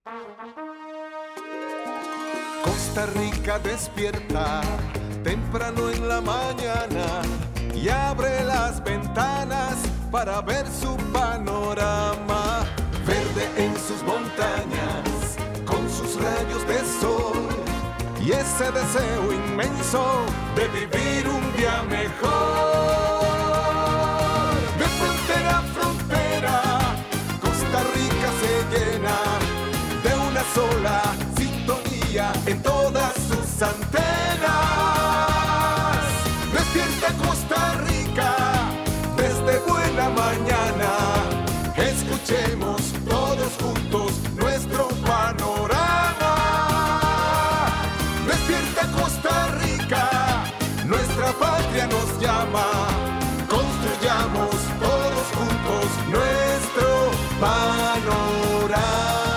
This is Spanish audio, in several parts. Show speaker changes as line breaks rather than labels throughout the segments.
Costa Rica despierta temprano en la mañana y abre las ventanas para ver su panorama. Verde en sus montañas, con sus rayos de sol y ese deseo inmenso de vivir un día mejor. De frontera a frontera, Costa Rica se llena de una sola sintonía en todas sus antenas. Despierta Costa Rica desde buena mañana. Escuchemos todos juntos nuestro panorama. Despierta Costa Rica, nuestra patria nos llama. Construyamos todos juntos nuestro panorama.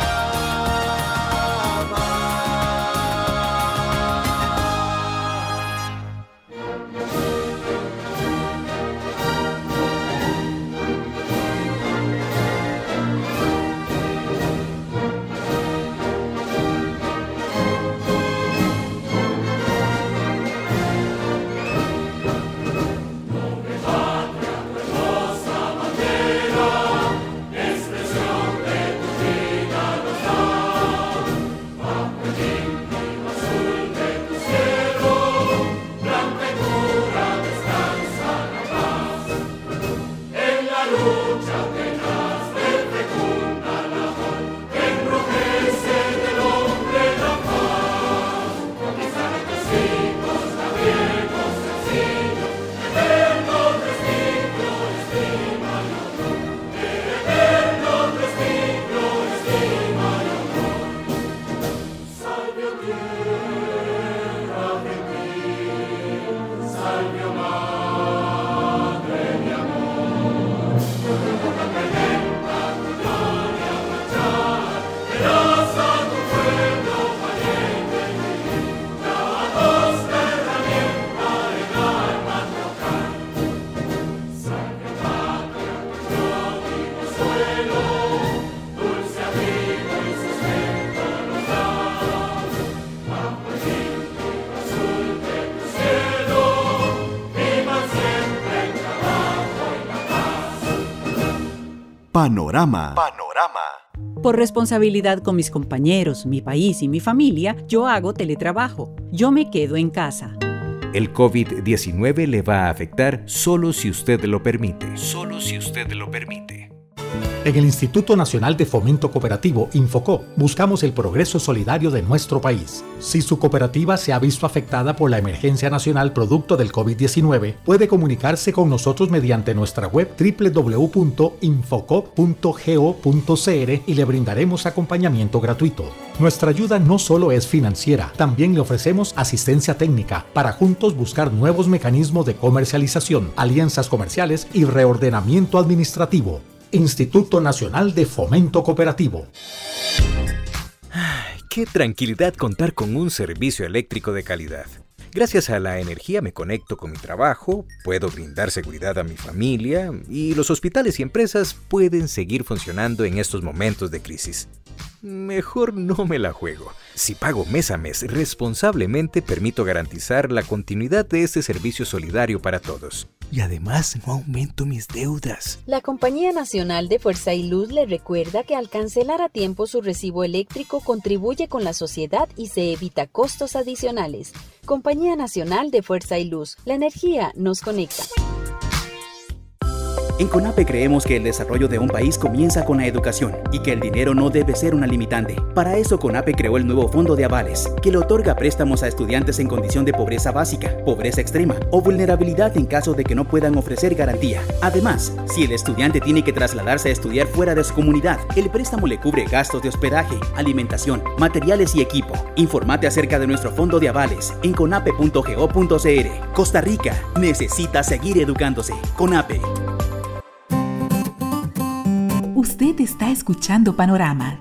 Panorama.
Por responsabilidad con mis compañeros, mi país y mi familia, yo hago teletrabajo. Yo me quedo en casa.
El COVID-19 le va a afectar solo si usted lo permite. Solo si usted lo permite.
En el Instituto Nacional de Fomento Cooperativo, Infocop, buscamos el progreso solidario de nuestro país. Si su cooperativa se ha visto afectada por la emergencia nacional producto del COVID-19, puede comunicarse con nosotros mediante nuestra web www.infocop.go.cr y le brindaremos acompañamiento gratuito. Nuestra ayuda no solo es financiera, también le ofrecemos asistencia técnica para juntos buscar nuevos mecanismos de comercialización, alianzas comerciales y reordenamiento administrativo. Instituto Nacional de Fomento Cooperativo.
Qué tranquilidad contar con un servicio eléctrico de calidad. Gracias a la energía me conecto con mi trabajo, puedo brindar seguridad a mi familia y los hospitales y empresas pueden seguir funcionando en estos momentos de crisis. Mejor no me la juego. Si pago mes a mes responsablemente, permito garantizar la continuidad de este servicio solidario para todos. Y además no aumento mis deudas.
La Compañía Nacional de Fuerza y Luz le recuerda que al cancelar a tiempo su recibo eléctrico contribuye con la sociedad y se evita costos adicionales. Compañía Nacional de Fuerza y Luz. La energía nos conecta.
En CONAPE creemos que el desarrollo de un país comienza con la educación y que el dinero no debe ser una limitante. Para eso CONAPE creó el nuevo Fondo de Avales, que le otorga préstamos a estudiantes en condición de pobreza básica, pobreza extrema o vulnerabilidad en caso de que no puedan ofrecer garantía. Además, si el estudiante tiene que trasladarse a estudiar fuera de su comunidad, el préstamo le cubre gastos de hospedaje, alimentación, materiales y equipo. Infórmate acerca de nuestro Fondo de Avales en conape.go.cr. Costa Rica necesita seguir educándose. CONAPE.
Usted está escuchando Panorama.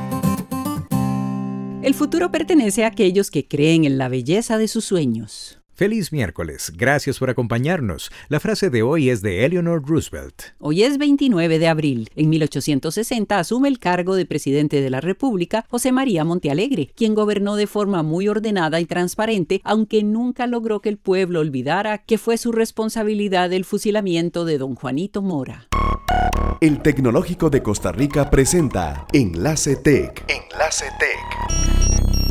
El futuro pertenece a aquellos que creen en la belleza de sus sueños.
Feliz miércoles, gracias por acompañarnos. La frase de hoy es de Eleanor Roosevelt.
Hoy es 29 de abril. En 1860 asume el cargo de presidente de la República José María Montealegre, quien gobernó de forma muy ordenada y transparente, aunque nunca logró que el pueblo olvidara que fue su responsabilidad el fusilamiento de don Juanito Mora.
El Tecnológico de Costa Rica presenta Enlace Tech. Enlace Tech.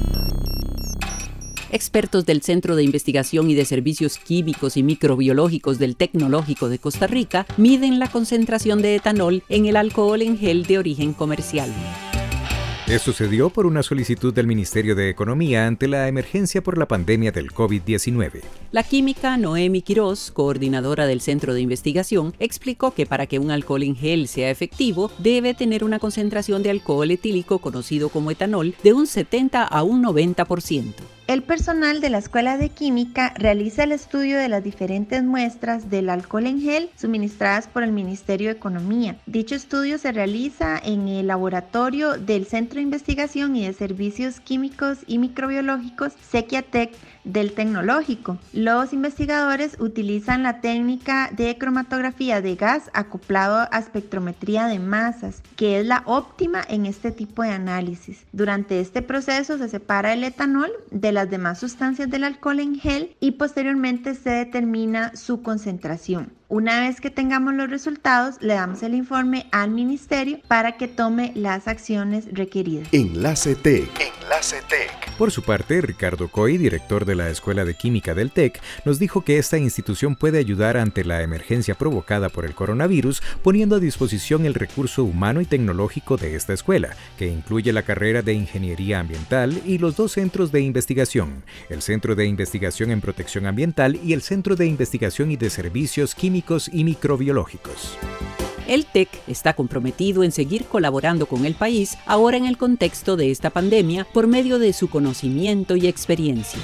Expertos del Centro de Investigación y de Servicios Químicos y Microbiológicos del Tecnológico de Costa Rica miden la concentración de etanol en el alcohol en gel de origen comercial.
Esto se dio por una solicitud del Ministerio de Economía ante la emergencia por la pandemia del COVID-19.
La química Noemi Quiroz, coordinadora del Centro de Investigación, explicó que para que un alcohol en gel sea efectivo, debe tener una concentración de alcohol etílico, conocido como etanol, de un 70 a un 90%.
El personal de la Escuela de Química realiza el estudio de las diferentes muestras del alcohol en gel suministradas por el Ministerio de Economía. Dicho estudio se realiza en el laboratorio del Centro de Investigación y de Servicios Químicos y Microbiológicos Sequiatec del Tecnológico. Los investigadores utilizan la técnica de cromatografía de gas acoplado a espectrometría de masas, que es la óptima en este tipo de análisis. Durante este proceso se separa el etanol de las demás sustancias del alcohol en gel y posteriormente se determina su concentración. Una vez que tengamos los resultados, le damos el informe al ministerio para que tome las acciones requeridas.
Enlace Tech. Enlace Tech.
Por su parte, Ricardo Coy, director de la Escuela de Química del TEC, nos dijo que esta institución puede ayudar ante la emergencia provocada por el coronavirus, poniendo a disposición el recurso humano y tecnológico de esta escuela, que incluye la carrera de Ingeniería Ambiental y los dos centros de investigación, el Centro de Investigación en Protección Ambiental y el Centro de Investigación y de Servicios Químicos y Microbiológicos.
El TEC está comprometido en seguir colaborando con el país ahora en el contexto de esta pandemia por medio de su conocimiento y experiencia.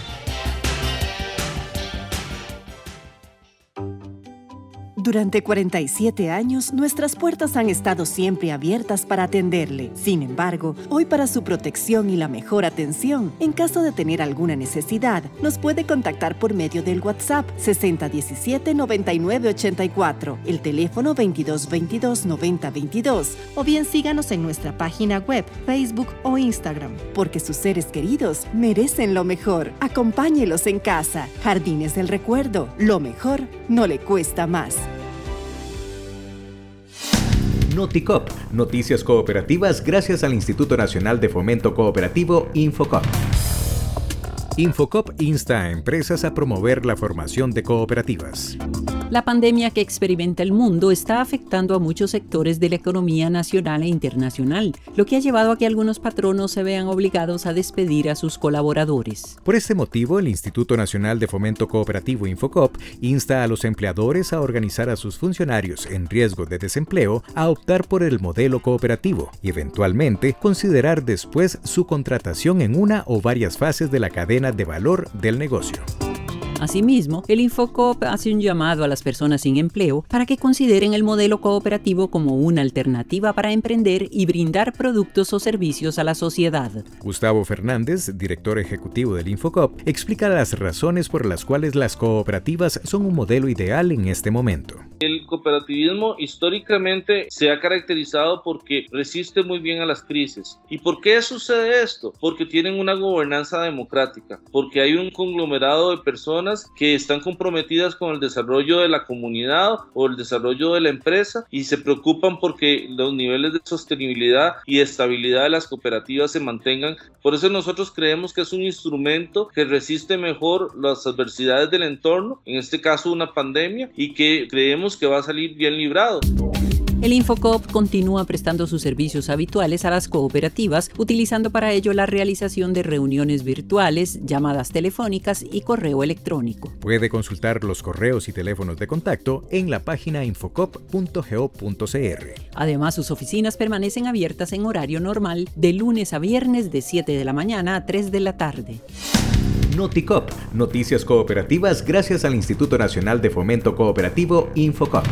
Durante 47 años, nuestras puertas han estado siempre abiertas para atenderle. Sin embargo, hoy para su protección y la mejor atención, en caso de tener alguna necesidad, nos puede contactar por medio del WhatsApp 6017-9984, el teléfono 2222-9022, o bien síganos en nuestra página web, Facebook o Instagram, porque sus seres queridos merecen lo mejor. Acompáñelos en casa. Jardines del Recuerdo, lo mejor no le cuesta más.
Noticop, noticias cooperativas gracias al Instituto Nacional de Fomento Cooperativo Infocop. Infocop insta a empresas a promover la formación de cooperativas.
La pandemia que experimenta el mundo está afectando a muchos sectores de la economía nacional e internacional, lo que ha llevado a que algunos patronos se vean obligados a despedir a sus colaboradores.
Por este motivo, el Instituto Nacional de Fomento Cooperativo Infocop insta a los empleadores a organizar a sus funcionarios en riesgo de desempleo a optar por el modelo cooperativo y eventualmente considerar después su contratación en una o varias fases de la cadena de valor del negocio.
Asimismo, el Infocop hace un llamado a las personas sin empleo para que consideren el modelo cooperativo como una alternativa para emprender y brindar productos o servicios a la sociedad.
Gustavo Fernández, director ejecutivo del Infocop, explica las razones por las cuales las cooperativas son un modelo ideal en este momento.
El cooperativismo históricamente se ha caracterizado porque resiste muy bien a las crisis. ¿Y por qué sucede esto? Porque tienen una gobernanza democrática, porque hay un conglomerado de personas que están comprometidas con el desarrollo de la comunidad o el desarrollo de la empresa y se preocupan porque los niveles de sostenibilidad y estabilidad de las cooperativas se mantengan. Por eso nosotros creemos que es un instrumento que resiste mejor las adversidades del entorno, en este caso una pandemia, y que creemos que va a salir bien librado.
El Infocop continúa prestando sus servicios habituales a las cooperativas, utilizando para ello la realización de reuniones virtuales, llamadas telefónicas y correo electrónico.
Puede consultar los correos y teléfonos de contacto en la página infocop.go.cr.
Además, sus oficinas permanecen abiertas en horario normal de lunes a viernes de 7 de la mañana a 3 de la tarde.
Noticop, noticias cooperativas gracias al Instituto Nacional de Fomento Cooperativo Infocop.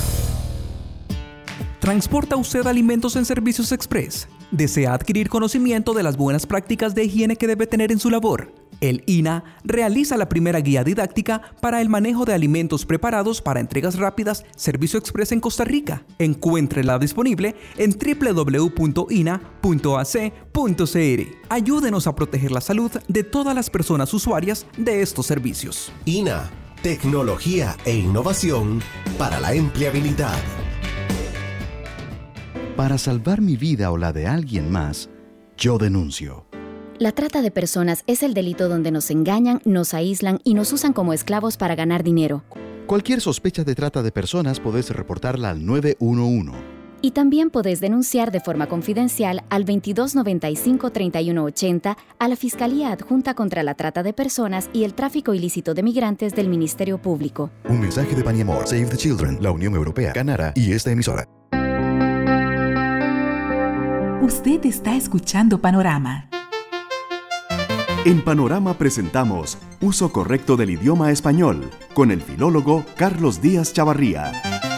¿Transporta usted alimentos en Servicios Express? ¿Desea adquirir conocimiento de las buenas prácticas de higiene que debe tener en su labor? El INA realiza la primera guía didáctica para el manejo de alimentos preparados para entregas rápidas Servicio Express en Costa Rica. Encuéntrela disponible en www.ina.ac.cr. Ayúdenos a proteger la salud de todas las personas usuarias de estos servicios.
INA, tecnología e innovación para la empleabilidad.
Para salvar mi vida o la de alguien más, yo denuncio.
La trata de personas es el delito donde nos engañan, nos aíslan y nos usan como esclavos para ganar dinero.
Cualquier sospecha de trata de personas podés reportarla al 911.
Y también podés denunciar de forma confidencial al 2295-3180 a la Fiscalía Adjunta contra la Trata de Personas y el Tráfico Ilícito de Migrantes del Ministerio Público.
Un mensaje de Paniamor, Save the Children, la Unión Europea, Canara y esta emisora.
Usted está escuchando Panorama.
En Panorama presentamos Uso Correcto del Idioma Español con el filólogo Carlos Díaz Chavarría.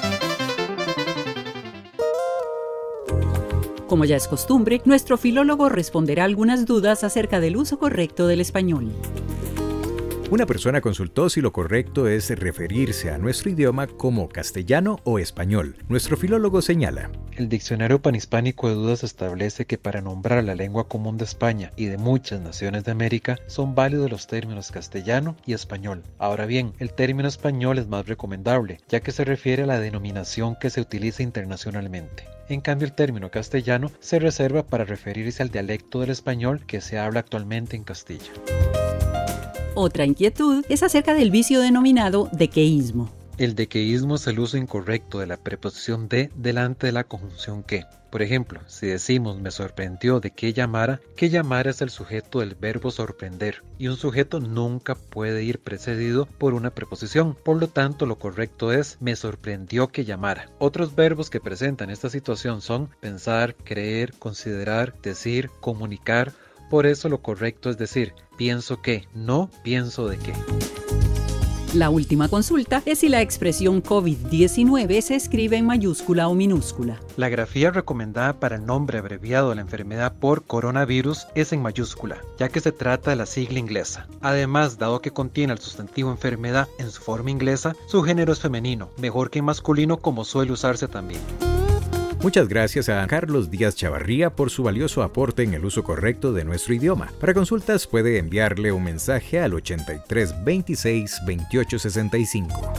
Como ya es costumbre, nuestro filólogo responderá algunas dudas acerca del uso correcto del español.
Una persona consultó si lo correcto es referirse a nuestro idioma como castellano o español. Nuestro filólogo señala:
el Diccionario Panhispánico de Dudas establece que para nombrar la lengua común de España y de muchas naciones de América son válidos los términos castellano y español. Ahora bien, el término español es más recomendable, ya que se refiere a la denominación que se utiliza internacionalmente. En cambio, el término castellano se reserva para referirse al dialecto del español que se habla actualmente en Castilla.
Otra inquietud es acerca del vicio denominado dequeísmo.
El dequeísmo es el uso incorrecto de la preposición de delante de la conjunción que. Por ejemplo, si decimos me sorprendió de que llamara es el sujeto del verbo sorprender, y un sujeto nunca puede ir precedido por una preposición. Por lo tanto, lo correcto es me sorprendió que llamara. Otros verbos que presentan esta situación son pensar, creer, considerar, decir, comunicar. Por eso lo correcto es decir pienso que, no pienso de qué.
La última consulta es si la expresión COVID-19 se escribe en mayúscula o minúscula.
La grafía recomendada para el nombre abreviado de la enfermedad por coronavirus es en mayúscula, ya que se trata de la sigla inglesa. Además, dado que contiene el sustantivo enfermedad en su forma inglesa, su género es femenino, mejor que masculino como suele usarse también.
Muchas gracias a Carlos Díaz Chavarría por su valioso aporte en el uso correcto de nuestro idioma. Para consultas puede enviarle un mensaje al 83 26 28 65.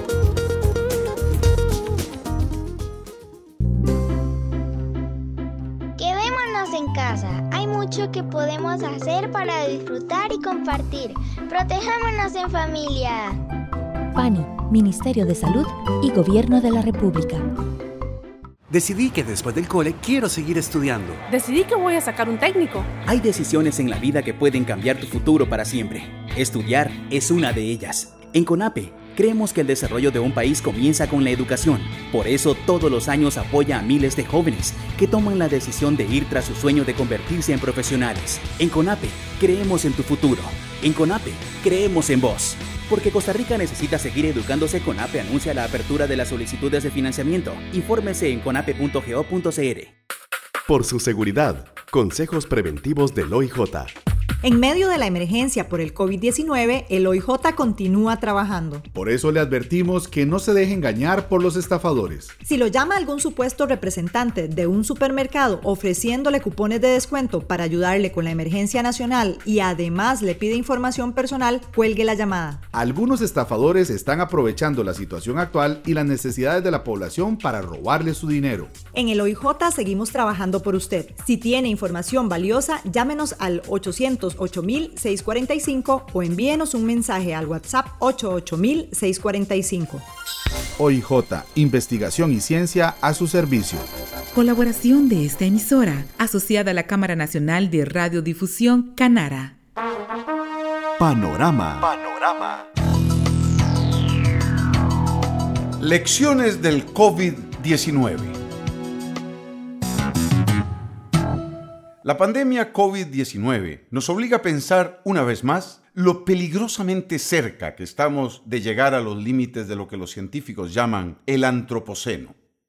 Quedémonos en casa. Hay mucho que podemos hacer para disfrutar y compartir. Protejámonos en familia.
PANI, Ministerio de Salud y Gobierno de la República.
Decidí que después del cole quiero seguir estudiando.
Decidí que voy a sacar un técnico.
Hay decisiones en la vida que pueden cambiar tu futuro para siempre. Estudiar es una de ellas. En CONAPE, creemos que el desarrollo de un país comienza con la educación. Por eso, todos los años apoya a miles de jóvenes que toman la decisión de ir tras su sueño de convertirse en profesionales. En CONAPE, creemos en tu futuro. En CONAPE, creemos en vos. Porque Costa Rica necesita seguir educándose, CONAPE anuncia la apertura de las solicitudes de financiamiento. Infórmese en conape.go.cr.
Por su seguridad, consejos preventivos del OIJ.
En medio de la emergencia por el COVID-19, el OIJ continúa trabajando.
Por eso le advertimos que no se deje engañar por los estafadores.
Si lo llama algún supuesto representante de un supermercado ofreciéndole cupones de descuento para ayudarle con la emergencia nacional y además le pide información personal, cuelgue la llamada.
Algunos estafadores están aprovechando la situación actual y las necesidades de la población para robarle su dinero.
En el OIJ seguimos trabajando por usted. Si tiene información valiosa, llámenos al 808-645 o envíenos un mensaje al WhatsApp 88000-645.
OIJ, investigación y ciencia a su servicio.
Colaboración de esta emisora, asociada a la Cámara Nacional de Radiodifusión, Canara.
Panorama.
Lecciones del COVID-19. La pandemia COVID-19 nos obliga a pensar una vez más lo peligrosamente cerca que estamos de llegar a los límites de lo que los científicos llaman el antropoceno.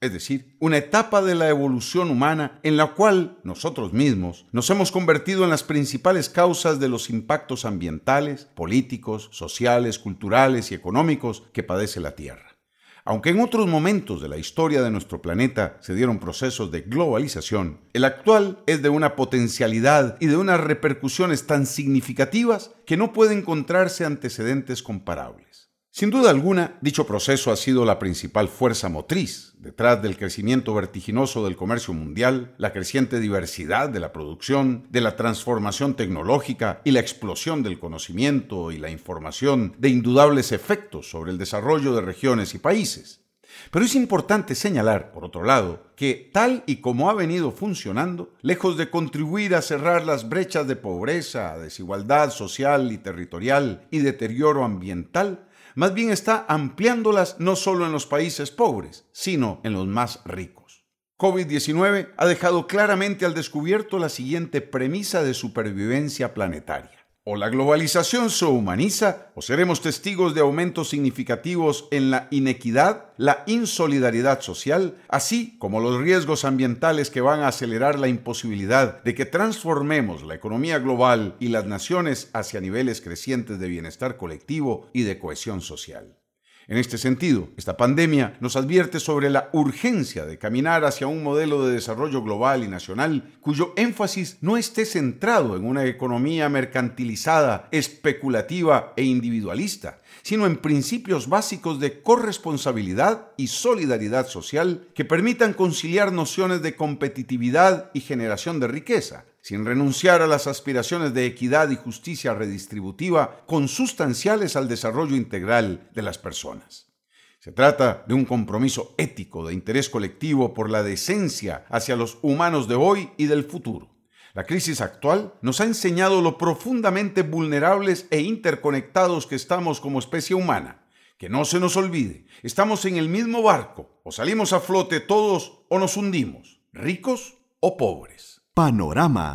es decir, una etapa de la evolución humana en la cual nosotros mismos nos hemos convertido en las principales causas de los impactos ambientales, políticos, sociales, culturales y económicos que padece la Tierra. Aunque en otros momentos de la historia de nuestro planeta se dieron procesos de globalización, el actual es de una potencialidad y de unas repercusiones tan significativas que no puede encontrarse antecedentes comparables. Sin duda alguna, dicho proceso ha sido la principal fuerza motriz detrás del crecimiento vertiginoso del comercio mundial, la creciente diversidad de la producción, de la transformación tecnológica y la explosión del conocimiento y la información de indudables efectos sobre el desarrollo de regiones y países. Pero es importante señalar, por otro lado, que tal y como ha venido funcionando, lejos de contribuir a cerrar las brechas de pobreza, desigualdad social y territorial y deterioro ambiental, más bien está ampliándolas no solo en los países pobres, sino en los más ricos. COVID-19 ha dejado claramente al descubierto la siguiente premisa de supervivencia planetaria. O la globalización se humaniza, o seremos testigos de aumentos significativos en la inequidad, la insolidaridad social, así como los riesgos ambientales que van a acelerar la imposibilidad de que transformemos la economía global y las naciones hacia niveles crecientes de bienestar colectivo y de cohesión social. En este sentido, esta pandemia nos advierte sobre la urgencia de caminar hacia un modelo de desarrollo global y nacional cuyo énfasis no esté centrado en una economía mercantilizada, especulativa e individualista, sino en principios básicos de corresponsabilidad y solidaridad social que permitan conciliar nociones de competitividad y generación de riqueza, sin renunciar a las aspiraciones de equidad y justicia redistributiva consustanciales al desarrollo integral de las personas. Se trata de un compromiso ético de interés colectivo por la decencia hacia los humanos de hoy y del futuro. La crisis actual nos ha enseñado lo profundamente vulnerables e interconectados que estamos como especie humana. Que no se nos olvide, estamos en el mismo barco, o salimos a flote todos o nos hundimos, ricos o pobres.
Panorama.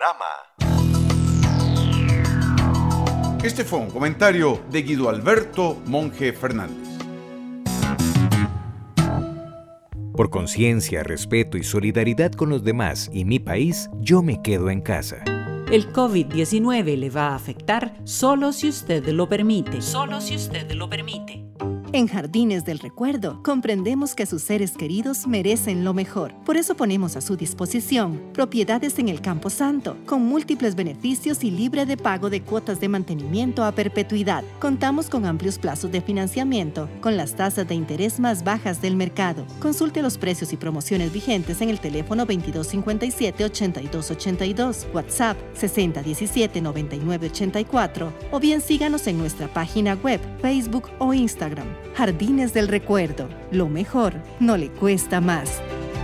Este fue un comentario de Guido Alberto Monge Fernández.
Por conciencia, respeto y solidaridad con los demás y mi país, yo me quedo en casa.
El COVID-19 le va a afectar solo si usted lo permite. Solo si usted lo permite.
En Jardines del Recuerdo, comprendemos que sus seres queridos merecen lo mejor. Por eso ponemos a su disposición propiedades en el Campo Santo, con múltiples beneficios y libre de pago de cuotas de mantenimiento a perpetuidad. Contamos con amplios plazos de financiamiento, con las tasas de interés más bajas del mercado. Consulte los precios y promociones vigentes en el teléfono 2257-8282, WhatsApp 6017-9984, o bien síganos en nuestra página web, Facebook o Instagram. Jardines del Recuerdo. Lo mejor no le cuesta más.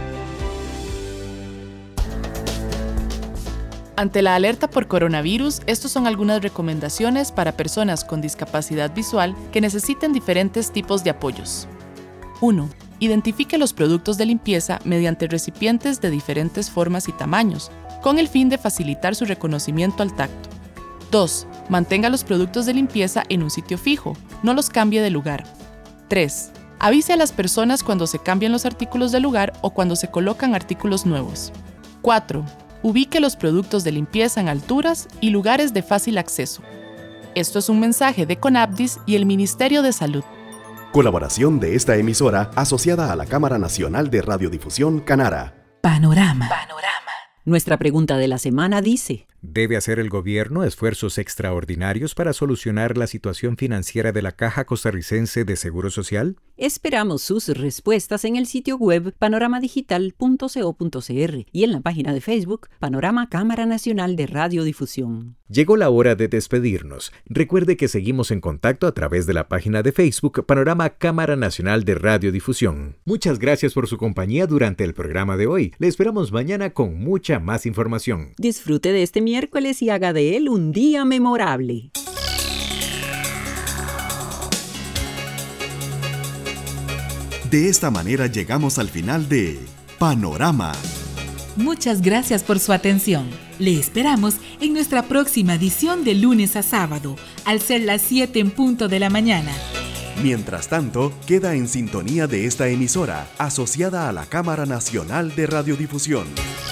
Ante la alerta por coronavirus, estos son algunas recomendaciones para personas con discapacidad visual que necesiten diferentes tipos de apoyos. 1. Identifique los productos de limpieza mediante recipientes de diferentes formas y tamaños, con el fin de facilitar su reconocimiento al tacto. 2. Mantenga los productos de limpieza en un sitio fijo, no los cambie de lugar. 3. Avise a las personas cuando se cambian los artículos de lugar o cuando se colocan artículos nuevos. 4. Ubique los productos de limpieza en alturas y lugares de fácil acceso. Esto es un mensaje de CONAPDIS y el Ministerio de Salud.
Colaboración de esta emisora asociada a la Cámara Nacional de Radiodifusión Canara.
Panorama. Nuestra pregunta de la semana dice:
¿debe hacer el gobierno esfuerzos extraordinarios para solucionar la situación financiera de la Caja Costarricense de Seguro Social?
Esperamos sus respuestas en el sitio web panoramadigital.co.cr y en la página de Facebook Panorama Cámara Nacional de Radiodifusión.
Llegó la hora de despedirnos. Recuerde que seguimos en contacto a través de la página de Facebook Panorama Cámara Nacional de Radiodifusión. Muchas gracias por su compañía durante el programa de hoy. Le esperamos mañana con mucha más información.
Disfrute de este miércoles y haga de él un día memorable.
De esta manera llegamos al final de Panorama.
Muchas gracias por su atención. Le esperamos en nuestra próxima edición de lunes a sábado, al ser las 7 en punto de la mañana.
Mientras tanto, queda en sintonía de esta emisora, asociada a la Cámara Nacional de Radiodifusión.